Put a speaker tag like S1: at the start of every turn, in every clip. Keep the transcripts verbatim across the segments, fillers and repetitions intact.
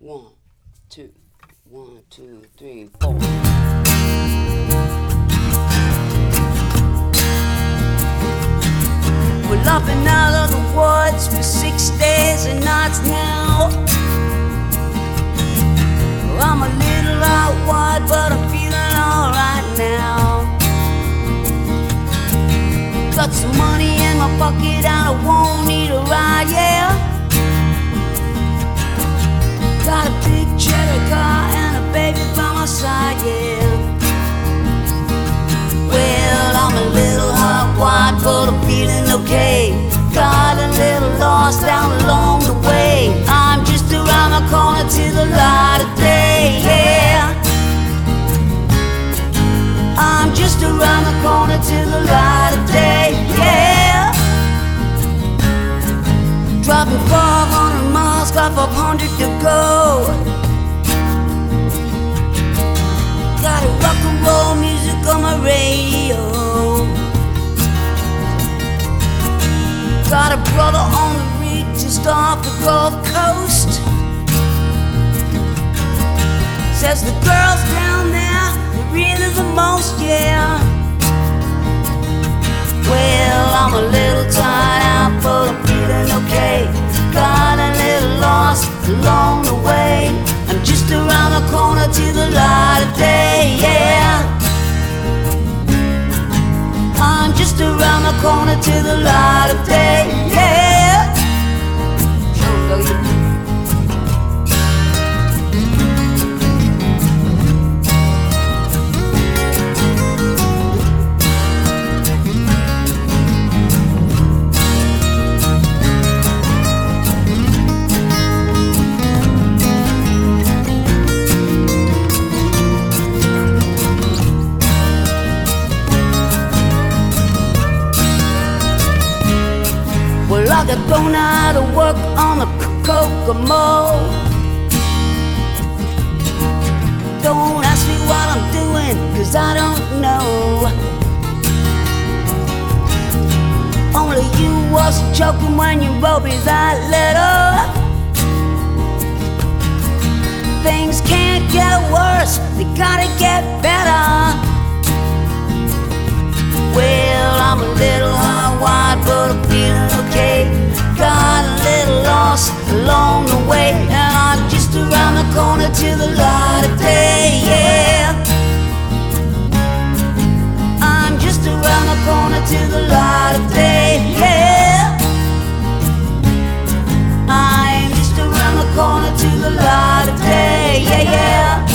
S1: One, two, one, two, three, four. We're laughing out of the woods for six days and nights now. I'm a little out wide, but I'm feeling alright now. Got some money in my pocket and I won't need a ride, yeah. Got a big cherry car and a baby by my side, yeah. Well, I'm a little hot wide, but I'm feeling okay. Got a little lost down along the way. I'm just around the corner to the light of day, yeah. I'm just around the corner to the light of day, yeah. Driving five hundred miles, got five hundred to go. Got a rock and roll music on my radio. Got a brother on the rig just off the Gulf Coast. Says the girls down there, they're really the most, yeah. Well, I'm a little tired out, but I'm feeling okay. Got a little lost along the way. I'm just around the corner to the light of day, yeah. I'm just around the corner to the light of day, yeah. Show you. I got thrown out of work on the Kokomo. Don't ask me what I'm doing, cause I don't know. Only you wasn't joking when you wrote me that letter. Things can't get worse, they gotta get better. Well, I'm a little hot wide, but I'm feeling okay. Got a little lost along the way, and I'm just around the corner to the light of day, yeah. I'm just around the corner to the light of day, yeah. I'm just around the corner to the light of day, yeah, yeah.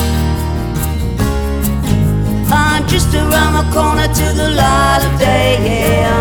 S1: I'm just around the corner to the light of day, yeah.